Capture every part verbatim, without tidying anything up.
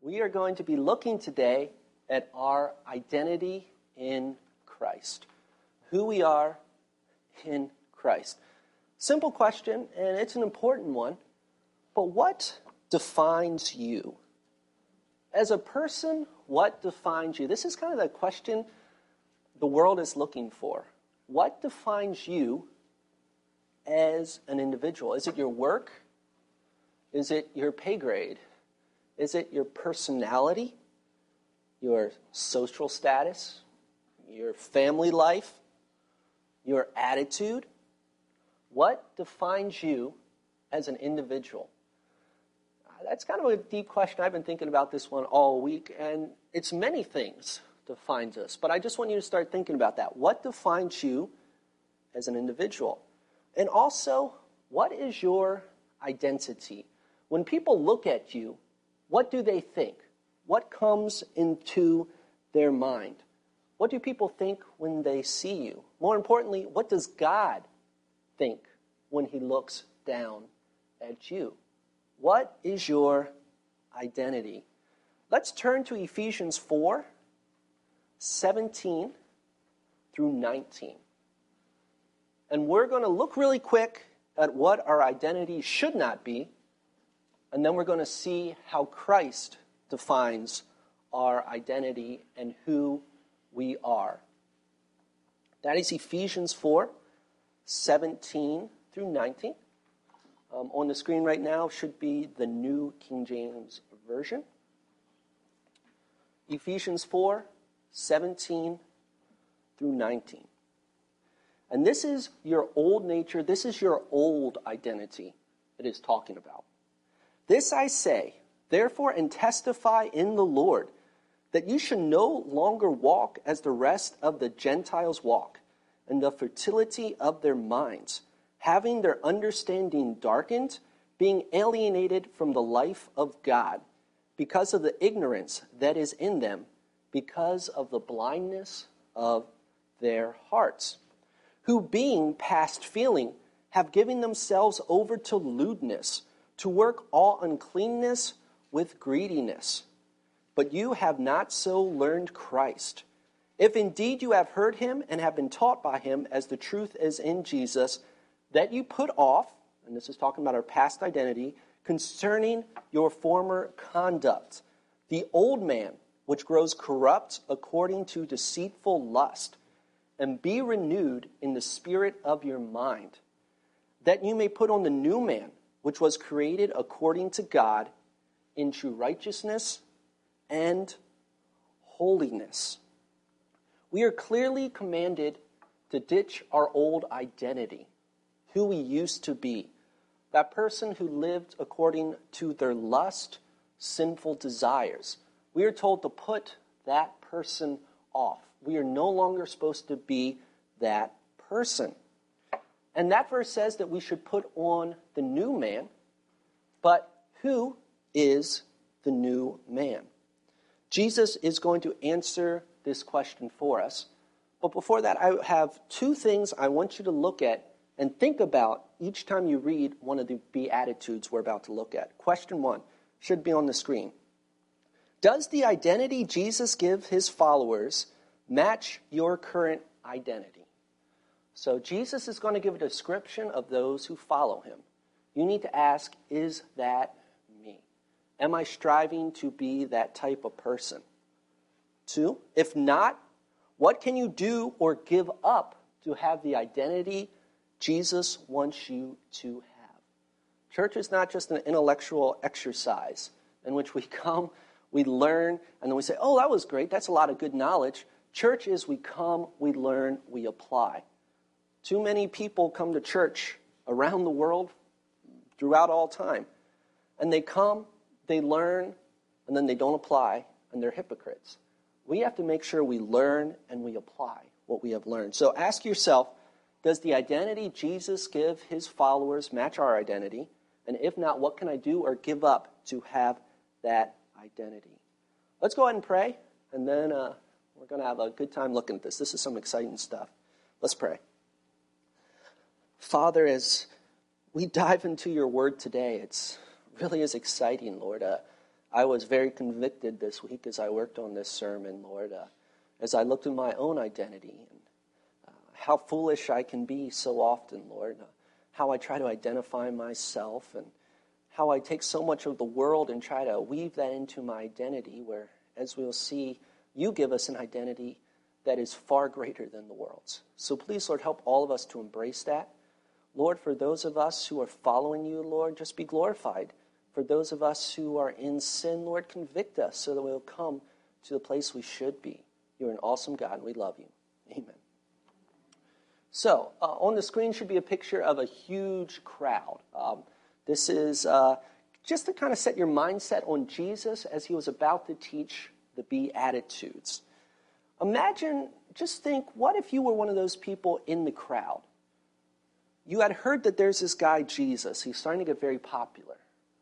We are going to be looking today at our identity in Christ. Who we are in Christ. Simple question, and it's an important one. But what defines you? As a person, what defines you? This is kind of the question the world is looking for. What defines you as an individual? Is it your work? Is it your pay grade? Is it your personality? Your social status? Your family life? Your attitude? What defines you as an individual? That's kind of a deep question. I've been thinking about this one all week, and it's many things defines us. But I just want you to start thinking about that. What defines you as an individual? And also, what is your identity? When people look at you, what do they think? What comes into their mind? What do people think when they see you? More importantly, what does God think when he looks down at you? What is your identity? Let's turn to Ephesians four, seventeen through nineteen. And we're going to look really quick at what our identity should not be, and then we're going to see how Christ defines our identity and who we are. That is Ephesians four, seventeen through nineteen. Um, on the screen right now should be the New King James Version. Ephesians four, seventeen through nineteen. And this is your old nature, this is your old identity it is talking about. This I say, therefore, and testify in the Lord, that you should no longer walk as the rest of the Gentiles walk, in the fertility of their minds, having their understanding darkened, being alienated from the life of God, because of the ignorance that is in them, because of the blindness of their hearts, who being past feeling, have given themselves over to lewdness, to work all uncleanness with greediness. But you have not so learned Christ. If indeed you have heard him and have been taught by him, as the truth is in Jesus, that you put off, and this is talking about our past identity, concerning your former conduct, the old man, which grows corrupt according to deceitful lust, and be renewed in the spirit of your mind, that you may put on the new man, which was created according to God, in true righteousness and holiness. We are clearly commanded to ditch our old identity, who we used to be, that person who lived according to their lust, sinful desires. We are told to put that person off. We are no longer supposed to be that person. And that verse says that we should put on the new man, but who is the new man? Jesus is going to answer this question for us. But before that, I have two things I want you to look at and think about each time you read one of the Beatitudes we're about to look at. Question one should be on the screen. Does the identity Jesus gives his followers match your current identity? So Jesus is going to give a description of those who follow him. You need to ask, is that me? Am I striving to be that type of person? Two, if not, what can you do or give up to have the identity Jesus wants you to have? Church is not just an intellectual exercise in which we come, we learn, and then we say, oh, that was great. That's a lot of good knowledge. Church is we come, we learn, we apply. Too many people come to church around the world throughout all time. And they come, they learn, and then they don't apply, and they're hypocrites. We have to make sure we learn and we apply what we have learned. So ask yourself, does the identity Jesus give his followers match our identity? And if not, what can I do or give up to have that identity? Let's go ahead and pray, and then uh, we're going to have a good time looking at this. This is some exciting stuff. Let's pray. Father, as we dive into your word today, it's really is exciting, Lord. Uh, I was very convicted this week as I worked on this sermon, Lord, uh, as I looked at my own identity and uh, how foolish I can be so often, Lord, uh, how I try to identify myself and how I take so much of the world and try to weave that into my identity, where, as we'll see, you give us an identity that is far greater than the world's. So please, Lord, help all of us to embrace that. Lord, for those of us who are following you, Lord, just be glorified. For those of us who are in sin, Lord, convict us so that we'll come to the place we should be. You're an awesome God, and we love you. Amen. So, uh, on the screen should be a picture of a huge crowd. Um, this is uh, just to kind of set your mindset on Jesus as he was about to teach the Beatitudes. Imagine, just think, what if you were one of those people in the crowd? You had heard that there's this guy, Jesus. He's starting to get very popular.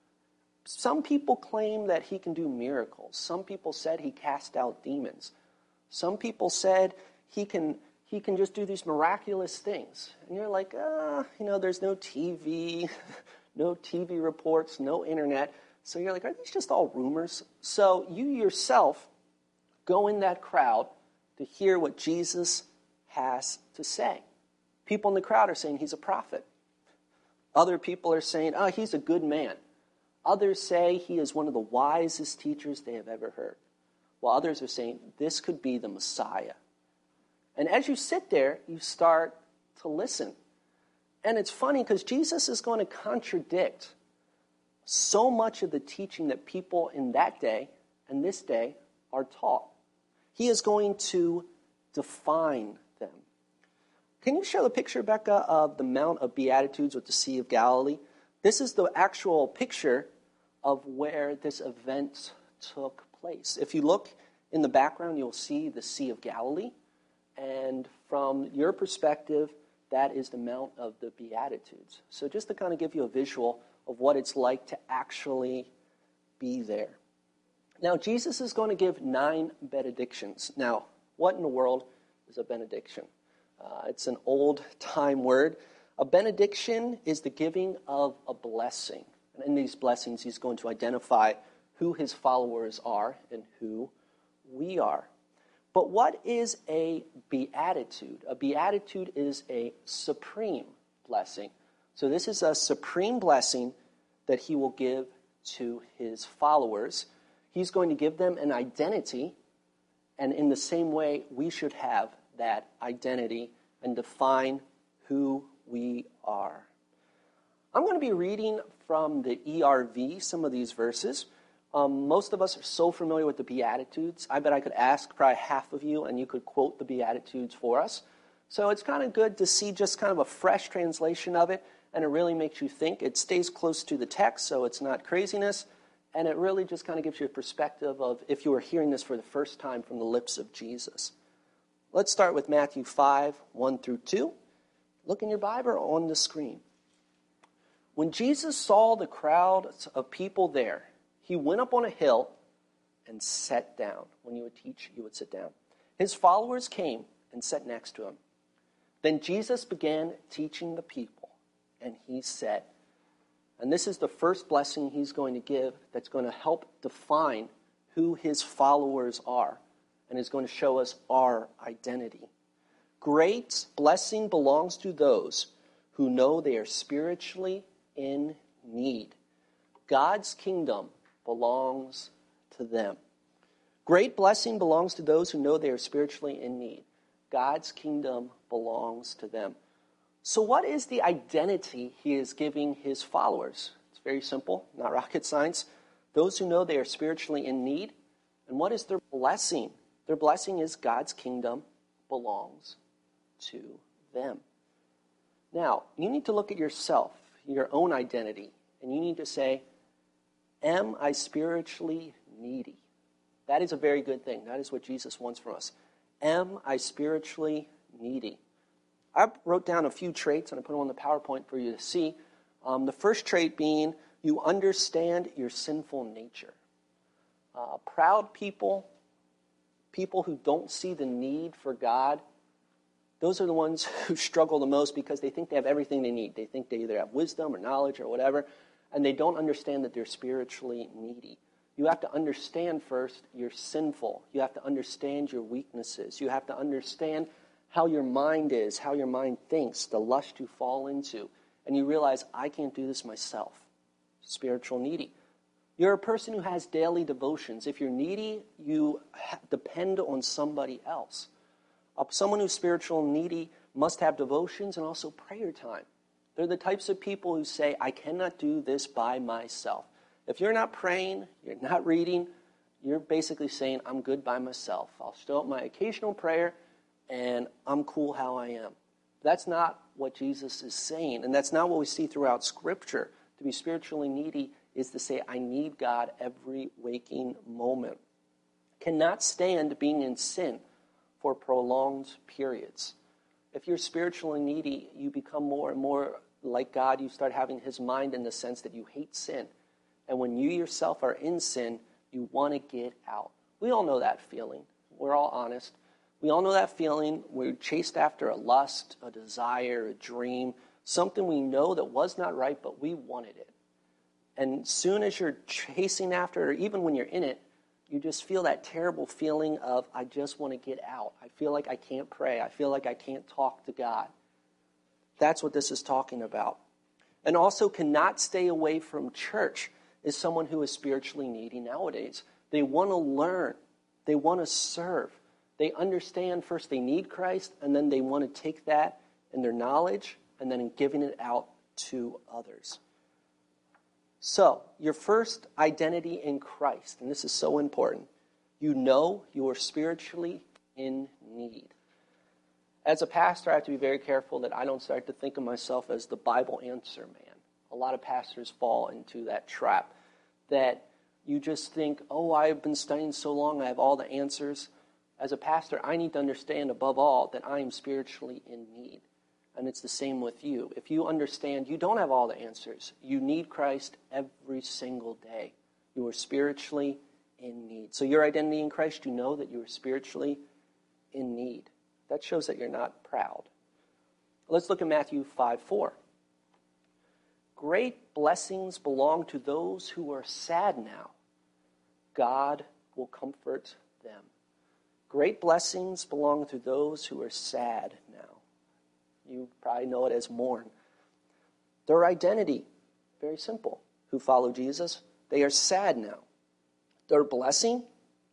Some people claim that he can do miracles. Some people said he cast out demons. Some people said he can he can just do these miraculous things. And you're like, ah, you know, there's no T V, no T V reports, no internet. So you're like, are these just all rumors? So you yourself go in that crowd to hear what Jesus has to say. People in the crowd are saying he's a prophet. Other people are saying, oh, he's a good man. Others say he is one of the wisest teachers they have ever heard. While others are saying this could be the Messiah. And as you sit there, you start to listen. And it's funny because Jesus is going to contradict so much of the teaching that people in that day and this day are taught. He is going to define them. Can you show the picture, Becca, of the Mount of Beatitudes with the Sea of Galilee? This is the actual picture of where this event took place. If you look in the background, you'll see the Sea of Galilee. And from your perspective, that is the Mount of the Beatitudes. So just to kind of give you a visual of what it's like to actually be there. Now, Jesus is going to give nine benedictions. Now, what in the world is a benediction? Uh, it's an old-time word. A benediction is the giving of a blessing. And in these blessings, he's going to identify who his followers are and who we are. But what is a beatitude? A beatitude is a supreme blessing. So this is a supreme blessing that he will give to his followers. He's going to give them an identity, and in the same way, we should have that identity and define who we are. I'm going to be reading from the E R V some of these verses. Um, most of us are so familiar with the Beatitudes. I bet I could ask probably half of you, and you could quote the Beatitudes for us. So it's kind of good to see just kind of a fresh translation of it, and it really makes you think. It stays close to the text, so it's not craziness, and it really just kind of gives you a perspective of if you were hearing this for the first time from the lips of Jesus. Let's start with Matthew five, one through two. Look in your Bible on the screen. When Jesus saw the crowds of people there, he went up on a hill and sat down. When you would teach, you would sit down. His followers came and sat next to him. Then Jesus began teaching the people, and he said, and this is the first blessing he's going to give that's going to help define who his followers are and is going to show us our identity. Great blessing belongs to those who know they are spiritually in need. God's kingdom belongs to them. Great blessing belongs to those who know they are spiritually in need. God's kingdom belongs to them. So what is the identity he is giving his followers? It's very simple, not rocket science. Those who know they are spiritually in need. And what is their blessing? Their blessing is God's kingdom belongs to them. Now, you need to look at yourself, your own identity, and you need to say, am I spiritually needy? That is a very good thing. That is what Jesus wants from us. Am I spiritually needy? I wrote down a few traits, and I put them on the PowerPoint for you to see. Um, the first trait being, you understand your sinful nature. Uh, proud people, people who don't see the need for God, those are the ones who struggle the most because they think they have everything they need. They think they either have wisdom or knowledge or whatever, and they don't understand that they're spiritually needy. You have to understand first you're sinful. You have to understand your weaknesses. You have to understand how your mind is, how your mind thinks, the lust you fall into. And you realize, I can't do this myself. Spiritual needy. You're a person who has daily devotions. If you're needy, you ha- depend on somebody else. Uh, someone who's spiritual and needy must have devotions and also prayer time. They're the types of people who say, I cannot do this by myself. If you're not praying, you're not reading, you're basically saying, I'm good by myself. I'll show up my occasional prayer, and I'm cool how I am. That's not what Jesus is saying, and that's not what we see throughout Scripture. To be spiritually needy is to say, I need God every waking moment. Cannot stand being in sin for prolonged periods. If you're spiritually needy, you become more and more like God. You start having his mind in the sense that you hate sin. And when you yourself are in sin, you want to get out. We all know that feeling. We're all honest. We all know that feeling. We're chased after a lust, a desire, a dream, something we know that was not right, but we wanted it. And soon as you're chasing after it, or even when you're in it, you just feel that terrible feeling of, I just want to get out. I feel like I can't pray. I feel like I can't talk to God. That's what this is talking about. And also cannot stay away from church is someone who is spiritually needy nowadays. They want to learn. They want to serve. They understand first they need Christ, and then they want to take that in their knowledge and then in giving it out to others. So, your first identity in Christ, and this is so important, you know you are spiritually in need. As a pastor, I have to be very careful that I don't start to think of myself as the Bible answer man. A lot of pastors fall into that trap, that you just think, oh, I've been studying so long, I have all the answers. As a pastor, I need to understand above all that I am spiritually in need. And it's the same with you. If you understand you don't have all the answers, you need Christ every single day. You are spiritually in need. So your identity in Christ, you know that you are spiritually in need. That shows that you're not proud. Let's look at Matthew five four. Great blessings belong to those who are sad now. God will comfort them. Great blessings belong to those who are sad now. You probably know it as mourn. Their identity, very simple. Who follow Jesus, they are sad now. Their blessing,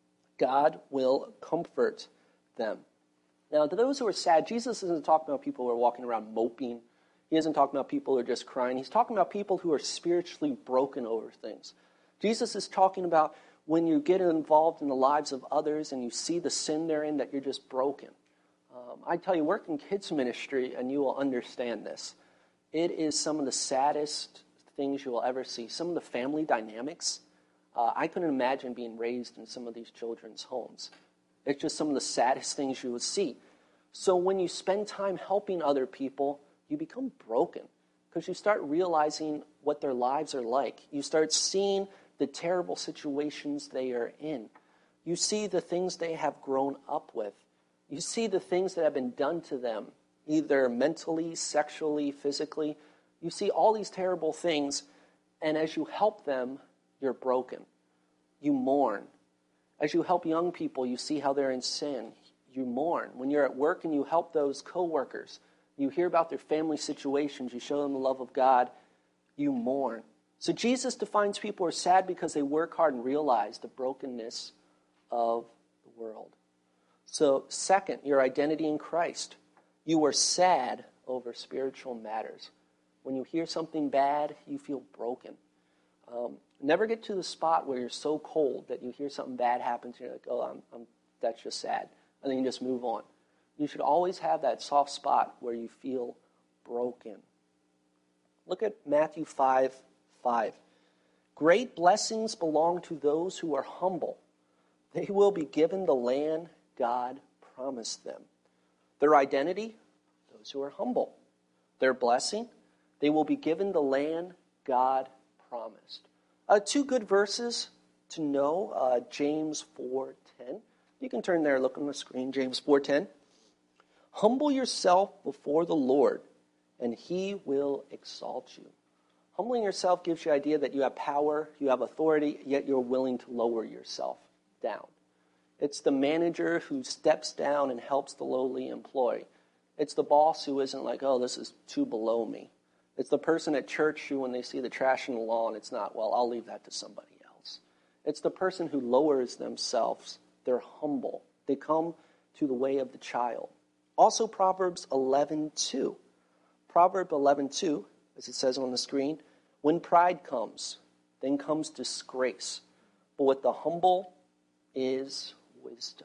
God will comfort them. Now, to those who are sad, Jesus isn't talking about people who are walking around moping. He isn't talking about people who are just crying. He's talking about people who are spiritually broken over things. Jesus is talking about when you get involved in the lives of others and you see the sin they're in, that you're just broken. Um, I tell you, work in kids ministry and you will understand this. It is some of the saddest things you will ever see. Some of the family dynamics. Uh, I couldn't imagine being raised in some of these children's homes. It's just some of the saddest things you would see. So when you spend time helping other people, you become broken because you start realizing what their lives are like. You start seeing the terrible situations they are in. You see the things they have grown up with. You see the things that have been done to them, either mentally, sexually, physically. You see all these terrible things, and as you help them, you're broken. You mourn. As you help young people, you see how they're in sin. You mourn. When you're at work and you help those coworkers, you hear about their family situations, you show them the love of God, you mourn. So Jesus defines people who are sad because they work hard and realize the brokenness of the world. So, second, your identity in Christ. You are sad over spiritual matters. When you hear something bad, you feel broken. Um, never get to the spot where you're so cold that you hear something bad happen to you, like, oh, I'm, I'm, that's just sad. And then you just move on. You should always have that soft spot where you feel broken. Look at Matthew five five. Great blessings belong to those who are humble. They will be given the land God promised them. Their identity, those who are humble. Their blessing, they will be given the land God promised. Uh, two good verses to know, uh, James four ten. You can turn there, look on the screen, James four ten. Humble yourself before the Lord, and he will exalt you. Humbling yourself gives you the idea that you have power, you have authority, yet you're willing to lower yourself down. It's the manager who steps down and helps the lowly employee. It's the boss who isn't like, oh, this is too below me. It's the person at church who, when they see the trash in the lawn, it's not, well, I'll leave that to somebody else. It's the person who lowers themselves. They're humble. They come to the way of the child. Also, Proverbs eleven two. Proverbs eleven two, as it says on the screen, when pride comes, then comes disgrace. But with the humble is wisdom.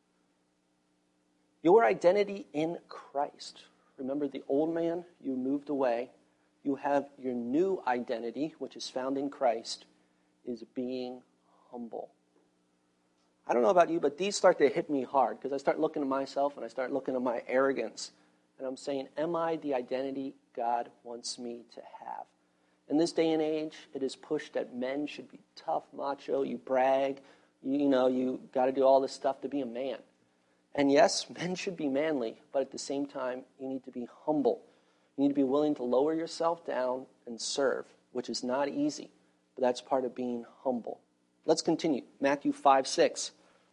Your identity in Christ. Remember the old man, you moved away. You have your new identity, which is found in Christ, is being humble. I don't know about you, but these start to hit me hard because I start looking at myself and I start looking at my arrogance. And I'm saying, am I the identity God wants me to have? In this day and age, it is pushed that men should be tough, macho, you brag, you, you know, you got to do all this stuff to be a man. And yes, men should be manly, but at the same time, you need to be humble. You need to be willing to lower yourself down and serve, which is not easy, but that's part of being humble. Let's continue. Matthew five six.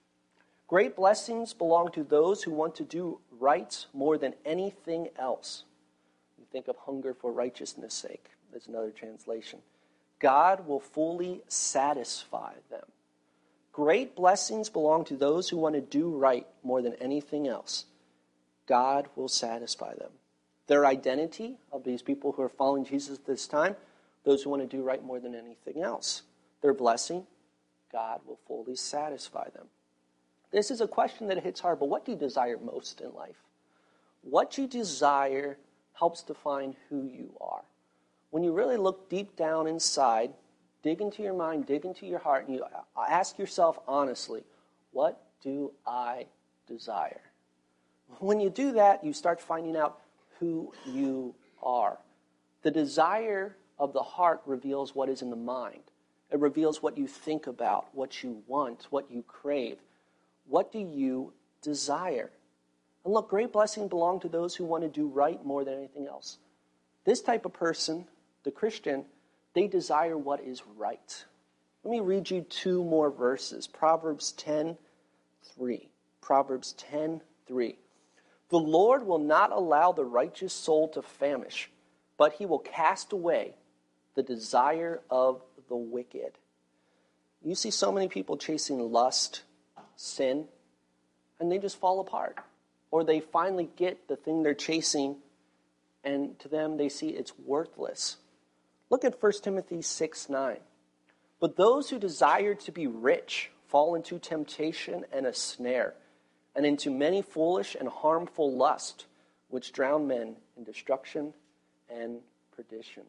Great blessings belong to those who want to do right more than anything else. You think of hunger for righteousness' sake. There's another translation. God will fully satisfy them. Great blessings belong to those who want to do right more than anything else. God will satisfy them. Their identity of these people who are following Jesus at this time, those who want to do right more than anything else. Their blessing, God will fully satisfy them. This is a question that hits hard, but what do you desire most in life? What you desire helps define who you are. When you really look deep down inside, dig into your mind, dig into your heart, and you ask yourself honestly, what do I desire? When you do that, you start finding out who you are. The desire of the heart reveals what is in the mind. It reveals what you think about, what you want, what you crave. What do you desire? And look, great blessing belong to those who want to do right more than anything else. This type of person, the Christian, they desire what is right. Let me read you two more verses. Proverbs ten three. Proverbs ten three. The Lord will not allow the righteous soul to famish, but he will cast away the desire of the wicked. You see so many people chasing lust, sin, and they just fall apart. Or they finally get the thing they're chasing, and to them they see it's worthless. Look at First Timothy six nine. But those who desire to be rich fall into temptation and a snare, and into many foolish and harmful lusts, which drown men in destruction and perdition.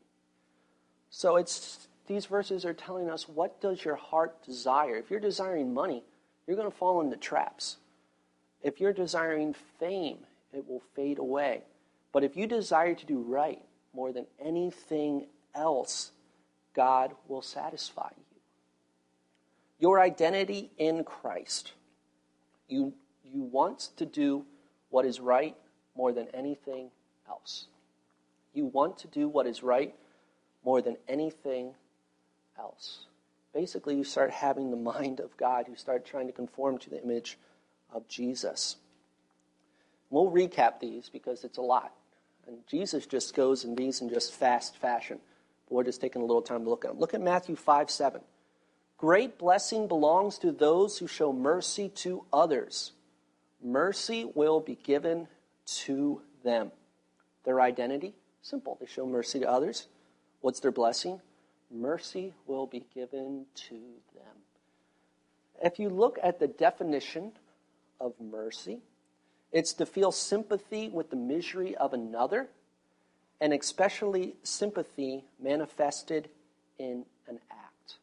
So it's these verses are telling us, what does your heart desire? If you're desiring money, you're going to fall into traps. If you're desiring fame, it will fade away. But if you desire to do right more than anything else, God will satisfy you. Your identity in Christ. You, you want to do what is right more than anything else. You want to do what is right more than anything else. Basically, you start having the mind of God. You start trying to conform to the image of Jesus. We'll recap these because it's a lot. And Jesus just goes in these in just fast fashion. But we're just taking a little time to look at them. Look at Matthew five seven. Great blessing belongs to those who show mercy to others. Mercy will be given to them. Their identity? Simple. They show mercy to others. What's their blessing? Mercy will be given to them. If you look at the definition of mercy, it's to feel sympathy with the misery of another, and especially sympathy manifested in an act.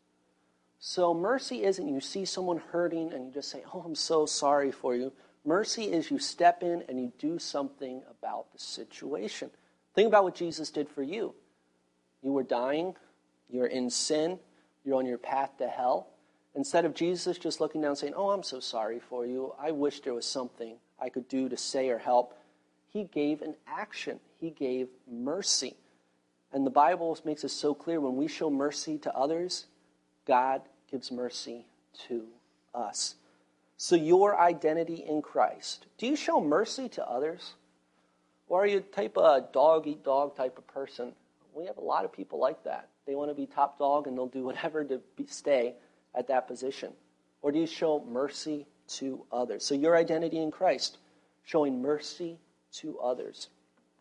So mercy isn't you see someone hurting and you just say, oh, I'm so sorry for you. Mercy is you step in and you do something about the situation. Think about what Jesus did for you. You were dying. You're in sin. You're on your path to hell. Instead of Jesus just looking down and saying, oh, I'm so sorry for you. I wish there was something I could do to say or help. He gave an action. He gave mercy. And the Bible makes it so clear, when we show mercy to others, God gives mercy to us. So your identity in Christ. Do you show mercy to others? Or are you type of dog-eat-dog type of person? We have a lot of people like that. They want to be top dog and they'll do whatever to be, stay at that position. Or do you show mercy to others? So your identity in Christ, showing mercy to others.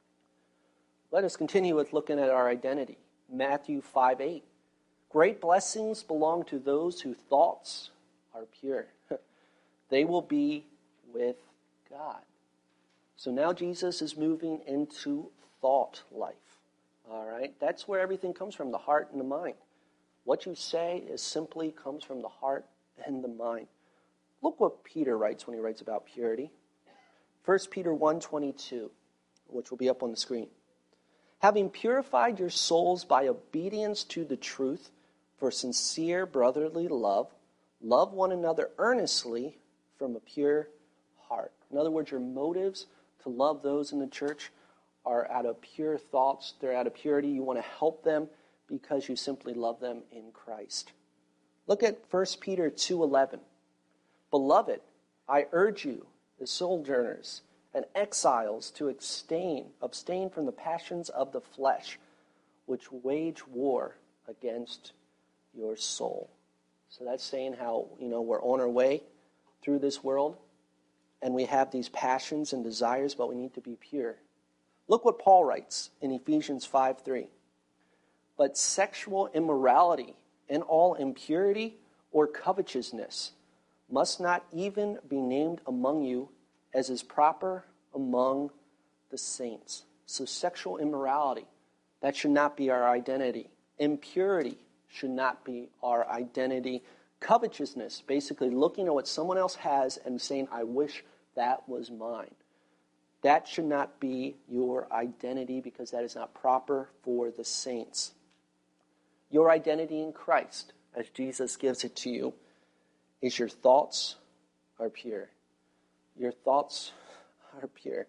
Let us continue with looking at our identity. Matthew five eight. Great blessings belong to those whose thoughts are pure. They will be with God. So now Jesus is moving into thought life. All right? That's where everything comes from, the heart and the mind. What you say is simply comes from the heart and the mind. Look what Peter writes when he writes about purity. First Peter one twenty-two, which will be up on the screen. Having purified your souls by obedience to the truth for sincere brotherly love, love one another earnestly from a pure heart. In other words, your motives to love those in the church are out of pure thoughts. They're out of purity. You want to help them because you simply love them in Christ. Look at First Peter two eleven. Beloved, I urge you, as sojourners and exiles, to abstain, abstain from the passions of the flesh, which wage war against your soul. So that's saying how, you know, we're on our way through this world, and we have these passions and desires, but we need to be pure. Look what Paul writes in Ephesians five three. But sexual immorality and all impurity or covetousness must not even be named among you, as is proper among the saints. So sexual immorality, that should not be our identity. Impurity should not be our identity. Covetousness, basically looking at what someone else has and saying, I wish that was mine. That should not be your identity, because that is not proper for the saints. Your identity in Christ, as Jesus gives it to you, is your thoughts are pure. Your thoughts are pure.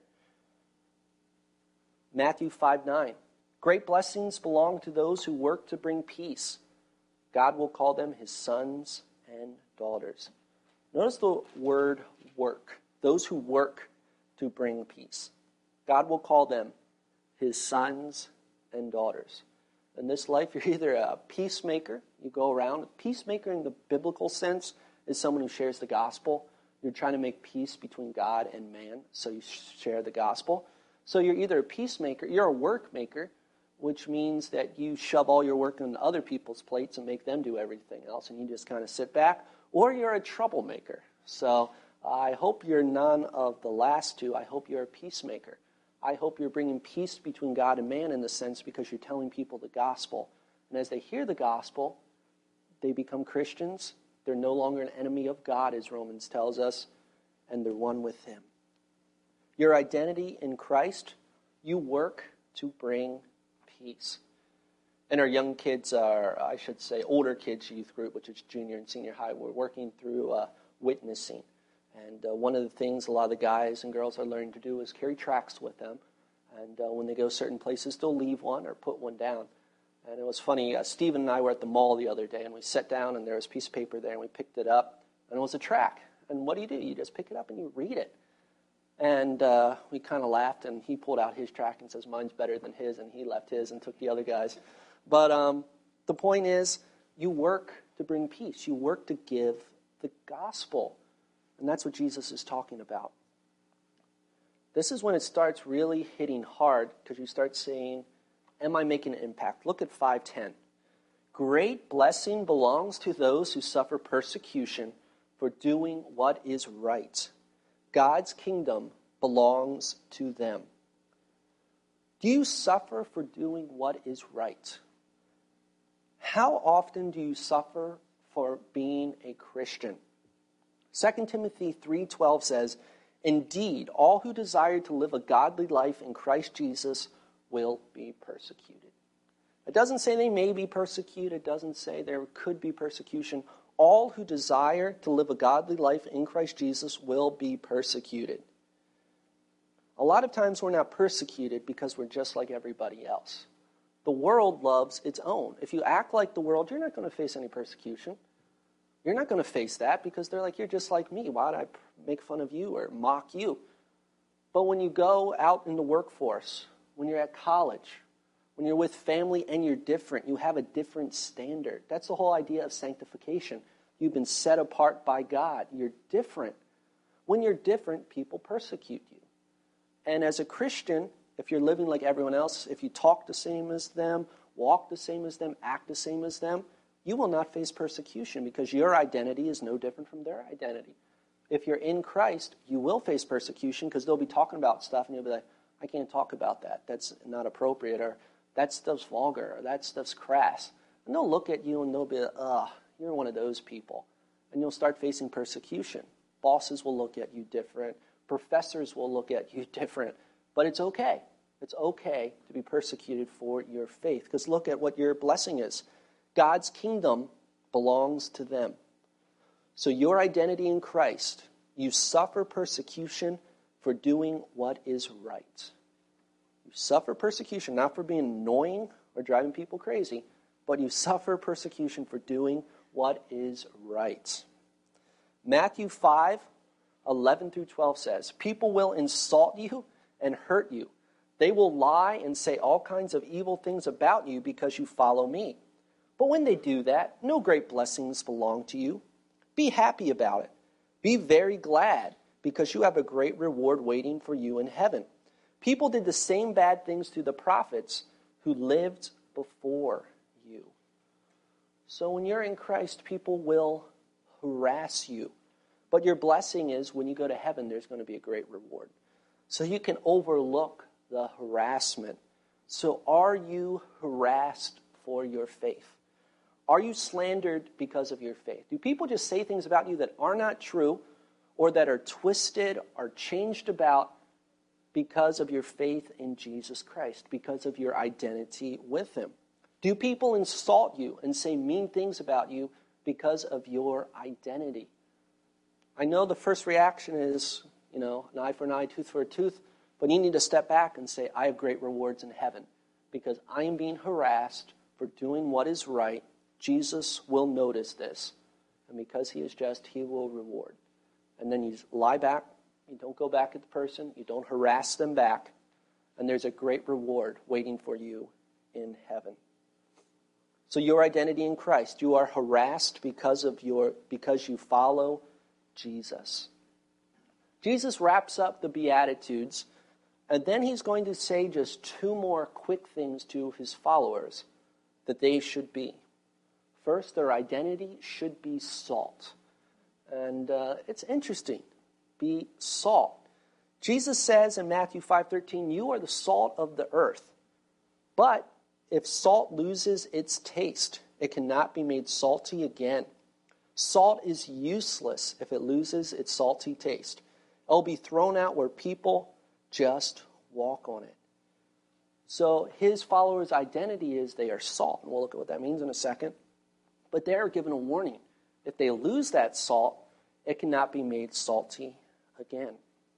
Matthew five nine. Great blessings belong to those who work to bring peace. God will call them his sons and daughters. Notice the word work. Those who work to bring peace. God will call them his sons and daughters. In this life, you're either a peacemaker, you go around. Peacemaker in the biblical sense is someone who shares the gospel. You're trying to make peace between God and man, so you share the gospel. So you're either a peacemaker, you're a work maker, which means that you shove all your work on other people's plates and make them do everything else, and you just kind of sit back, or you're a troublemaker. So I hope you're none of the last two. I hope you're a peacemaker. I hope you're bringing peace between God and man in the sense because you're telling people the gospel. And as they hear the gospel, they become Christians. They're no longer an enemy of God, as Romans tells us, and they're one with him. Your identity in Christ, you work to bring peace. And our young kids, are, I should say, older kids youth group, which is junior and senior high, we're working through uh, witnessing. And uh, one of the things a lot of the guys and girls are learning to do is carry tracts with them. And uh, when they go certain places, they'll leave one or put one down. And it was funny, uh, Stephen and I were at the mall the other day, and we sat down, and there was a piece of paper there, and we picked it up, and it was a tract. And what do you do? You just pick it up and you read it. And uh, we kind of laughed, and he pulled out his tract and says, mine's better than his, and he left his and took the other guy's. But um, the point is, you work to bring peace. You work to give the gospel. And that's what Jesus is talking about. This is when it starts really hitting hard, because you start saying, am I making an impact? Look at five ten. Great blessing belongs to those who suffer persecution for doing what is right. God's kingdom belongs to them. Do you suffer for doing what is right? How often do you suffer for being a Christian? Second Timothy three twelve says, indeed, all who desire to live a godly life in Christ Jesus will be persecuted. It doesn't say they may be persecuted. It doesn't say there could be persecution. All who desire to live a godly life in Christ Jesus will be persecuted. A lot of times we're not persecuted because we're just like everybody else. The world loves its own. If you act like the world, you're not going to face any persecution. You're not going to face that because they're like, you're just like me. Why would I make fun of you or mock you? But when you go out in the workforce, when you're at college, when you're with family and you're different, you have a different standard. That's the whole idea of sanctification. You've been set apart by God. You're different. When you're different, people persecute you. And as a Christian, if you're living like everyone else, if you talk the same as them, walk the same as them, act the same as them, you will not face persecution because your identity is no different from their identity. If you're in Christ, you will face persecution because they'll be talking about stuff and you'll be like, I can't talk about that. That's not appropriate, or that stuff's vulgar, or that stuff's crass. And they'll look at you and they'll be like, ugh, you're one of those people. And you'll start facing persecution. Bosses will look at you different. Professors will look at you different. But it's okay. It's okay to be persecuted for your faith. Because look at what your blessing is. God's kingdom belongs to them. So your identity in Christ, you suffer persecution for doing what is right. You suffer persecution not for being annoying or driving people crazy, but you suffer persecution for doing what is right. Matthew five, eleven through twelve says, people will insult you and hurt you. They will lie and say all kinds of evil things about you because you follow me. But when they do that, no great blessings belong to you. Be happy about it. Be very glad, because you have a great reward waiting for you in heaven. People did the same bad things to the prophets who lived before you. So when you're in Christ, people will harass you. But your blessing is when you go to heaven, there's going to be a great reward. So you can overlook the harassment. So are you harassed for your faith? Are you slandered because of your faith? Do people just say things about you that are not true or that are twisted or changed about because of your faith in Jesus Christ, because of your identity with him? Do people insult you and say mean things about you because of your identity? I know the first reaction is, you know, an eye for an eye, tooth for a tooth, but you need to step back and say, I have great rewards in heaven because I am being harassed for doing what is right. Jesus will notice this, and because he is just, he will reward. And then you lie back, you don't go back at the person, you don't harass them back, and there's a great reward waiting for you in heaven. So your identity in Christ, you are harassed because of your because you follow Jesus. Jesus wraps up the Beatitudes, and then he's going to say just two more quick things to his followers that they should be. First, their identity should be salt. And uh, it's interesting. Be salt. Jesus says in Matthew five thirteen, you are the salt of the earth. But if salt loses its taste, it cannot be made salty again. Salt is useless if it loses its salty taste. It will be thrown out where people just walk on it. So his followers' identity is they are salt. And we'll look at what that means in a second. But they are given a warning. If they lose that salt, it cannot be made salty again.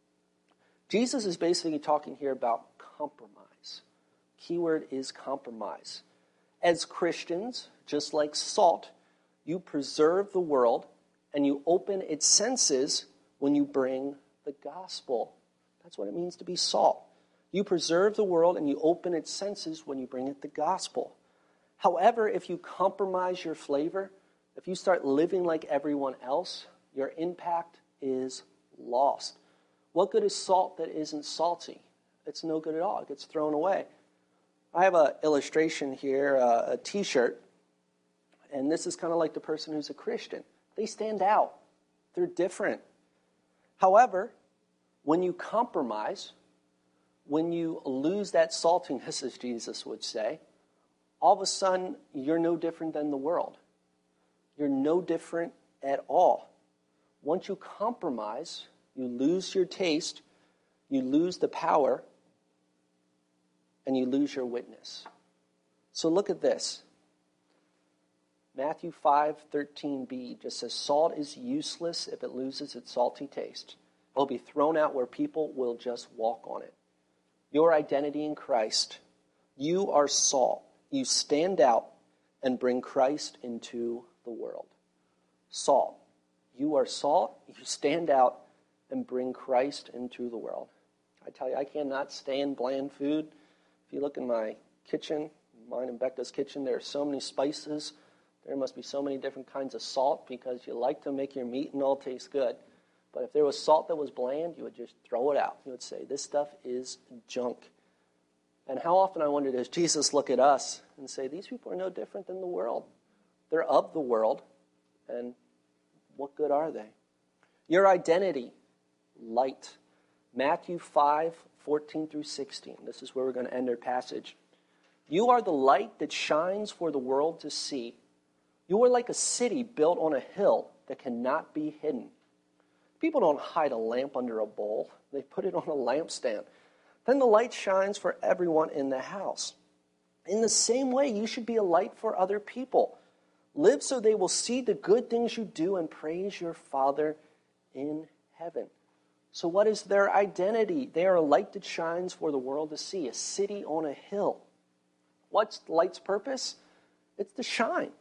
Jesus is basically talking here about compromise. Keyword is compromise. As Christians, just like salt, you preserve the world and you open its senses when you bring the gospel. That's what it means to be salt. You preserve the world and you open its senses when you bring it the gospel. However, if you compromise your flavor, if you start living like everyone else, your impact is lost. What good is salt that isn't salty? It's no good at all. It gets thrown away. I have an illustration here, uh, a t-shirt, and this is kind of like the person who's a Christian. They stand out. They're different. However, when you compromise, when you lose that saltiness, as Jesus would say, all of a sudden, you're no different than the world. You're no different at all. Once you compromise, you lose your taste, you lose the power, and you lose your witness. So look at this. Matthew five thirteen b just says, salt is useless if it loses its salty taste. It will be thrown out where people will just walk on it. Your identity in Christ, you are salt. You stand out and bring Christ into the world. Salt. You are salt. You stand out and bring Christ into the world. I tell you, I cannot stand bland food. If you look in my kitchen, mine and Becca's kitchen, there are so many spices. There must be so many different kinds of salt because you like to make your meat and all taste good. But if there was salt that was bland, you would just throw it out. You would say, this stuff is junk. And how often, I wonder, does Jesus look at us and say, these people are no different than the world. They're of the world, and what good are they? Your identity, light. Matthew five, fourteen through sixteen. This is where we're going to end our passage. You are the light that shines for the world to see. You are like a city built on a hill that cannot be hidden. People don't hide a lamp under a bowl. They put it on a lampstand. Then the light shines for everyone in the house. In the same way, you should be a light for other people. Live so they will see the good things you do and praise your Father in heaven. So what is their identity? They are a light that shines for the world to see, a city on a hill. What's the light's purpose? It's to shine.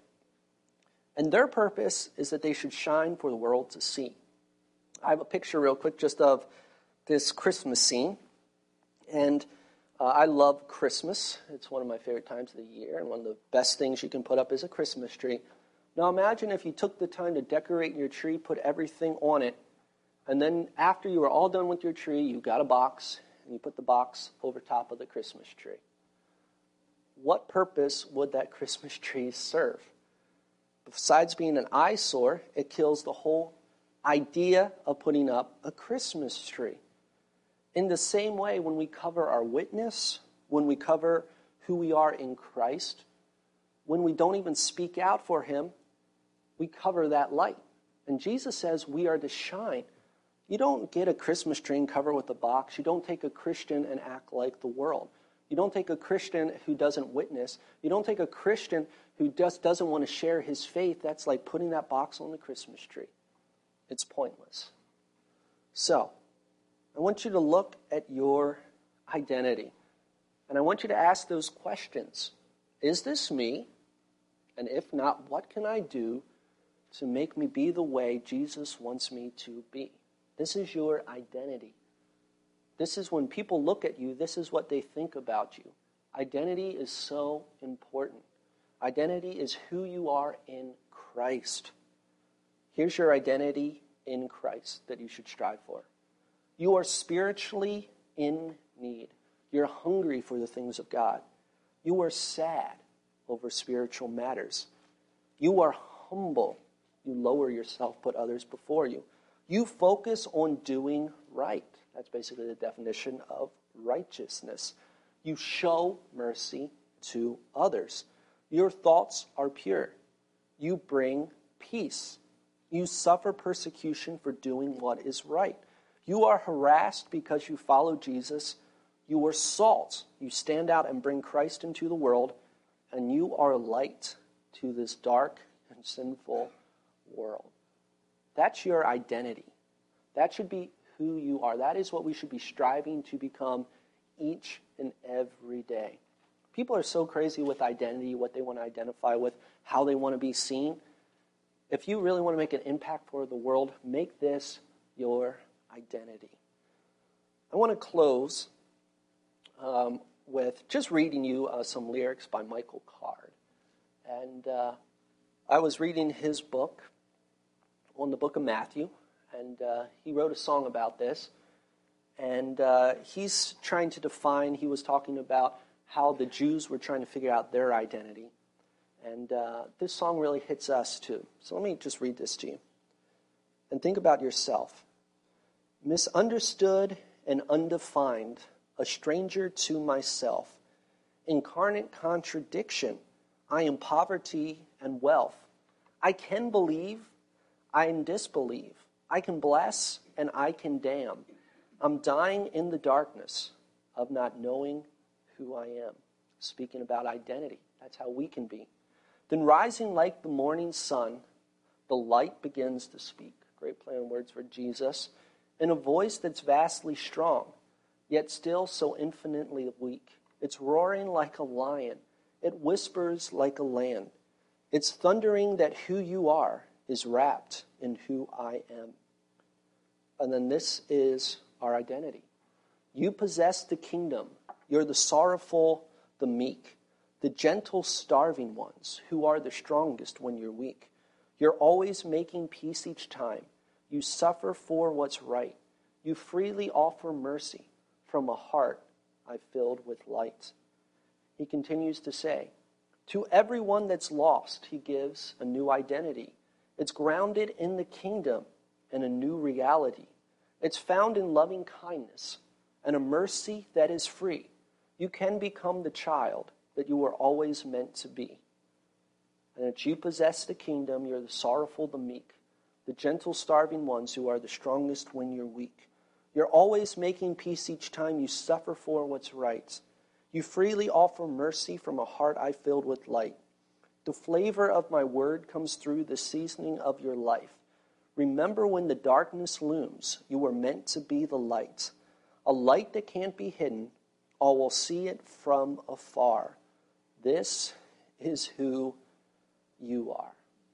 And their purpose is that they should shine for the world to see. I have a picture real quick just of this Christmas scene. And uh, I love Christmas. It's one of my favorite times of the year. And one of the best things you can put up is a Christmas tree. Now imagine if you took the time to decorate your tree, put everything on it, and then after you were all done with your tree, you got a box, and you put the box over top of the Christmas tree. What purpose would that Christmas tree serve? Besides being an eyesore, it kills the whole idea of putting up a Christmas tree. In the same way, when we cover our witness, when we cover who we are in Christ, when we don't even speak out for him, we cover that light. And Jesus says we are to shine. You don't get a Christmas tree and cover with a box. You don't take a Christian and act like the world. You don't take a Christian who doesn't witness. You don't take a Christian who just doesn't want to share his faith. That's like putting that box on the Christmas tree. It's pointless. So, I want you to look at your identity. And I want you to ask those questions. Is this me? And if not, what can I do to make me be the way Jesus wants me to be? This is your identity. This is when people look at you, this is what they think about you. Identity is so important. Identity is who you are in Christ. Here's your identity in Christ that you should strive for. You are spiritually in need. You're hungry for the things of God. You are sad over spiritual matters. You are humble. You lower yourself, put others before you. You focus on doing right. That's basically the definition of righteousness. You show mercy to others. Your thoughts are pure. You bring peace. You suffer persecution for doing what is right. You are harassed because you follow Jesus. You are salt. You stand out and bring Christ into the world. And you are light to this dark and sinful world. That's your identity. That should be who you are. That is what we should be striving to become each and every day. People are so crazy with identity, what they want to identify with, how they want to be seen. If you really want to make an impact for the world, make this your identity. I want to close um, with just reading you uh, some lyrics by Michael Card. And uh, I was reading his book on the book of Matthew, and uh, he wrote a song about this. And uh, he's trying to define, he was talking about how the Jews were trying to figure out their identity. And uh, this song really hits us too. So let me just read this to you. And think about yourself. Misunderstood and undefined, a stranger to myself. Incarnate contradiction, I am poverty and wealth. I can believe, I can disbelieve. I can bless and I can damn. I'm dying in the darkness of not knowing who I am. Speaking about identity, that's how we can be. Then rising like the morning sun, the light begins to speak. Great play on words for Jesus. In a voice that's vastly strong, yet still so infinitely weak. It's roaring like a lion, It whispers like a land. It's thundering that who you are is wrapped in who I am. And then this is our identity. You possess the kingdom. You're the sorrowful, the meek, the gentle, starving ones who are the strongest when you're weak. You're always making peace each time. You suffer for what's right. You freely offer mercy from a heart I've filled with light. He continues to say, to everyone that's lost, he gives a new identity. It's grounded in the kingdom and a new reality. It's found in loving kindness and a mercy that is free. You can become the child that you were always meant to be. And that you possess the kingdom, you're the sorrowful, the meek, the gentle, starving ones who are the strongest when you're weak. You're always making peace each time you suffer for what's right. You freely offer mercy from a heart I filled with light. The flavor of my word comes through the seasoning of your life. Remember when the darkness looms, you were meant to be the light. A light that can't be hidden, all will see it from afar. This is who you are.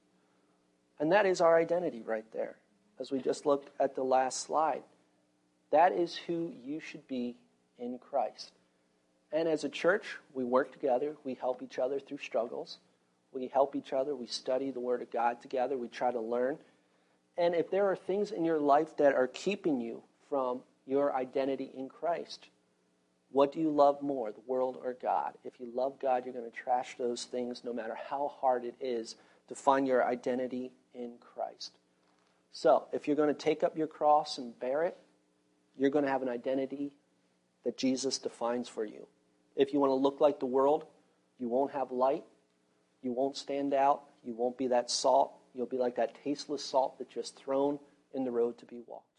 And that is our identity right there. As we just looked at the last slide. That is who you should be in Christ. And as a church, we work together. We help each other through struggles. We help each other. We study the Word of God together. We try to learn. And if there are things in your life that are keeping you from your identity in Christ, what do you love more, the world or God? If you love God, you're going to trash those things no matter how hard it is to find your identity in Christ. So, if you're going to take up your cross and bear it, you're going to have an identity that Jesus defines for you. If you want to look like the world, you won't have light. You won't stand out. You won't be that salt. You'll be like that tasteless salt that's just thrown in the road to be walked.